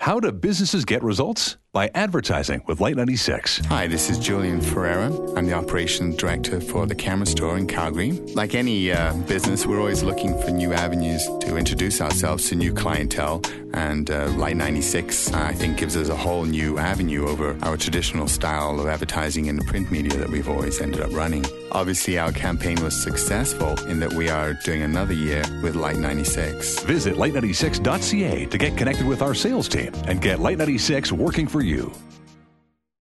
How do businesses get results? By advertising with Light 96. Hi, this is Julian Ferreira. I'm the Operations Director for the Camera Store in Calgary. Like any business, we're always looking for new avenues to introduce ourselves to new clientele. And Light 96, I think, gives us a whole new avenue over our traditional style of advertising in the print media that we've always ended up running. Obviously, our campaign was successful in that we are doing another year with Light 96. Visit light96.ca to get connected with our sales team and get Light 96 working for you.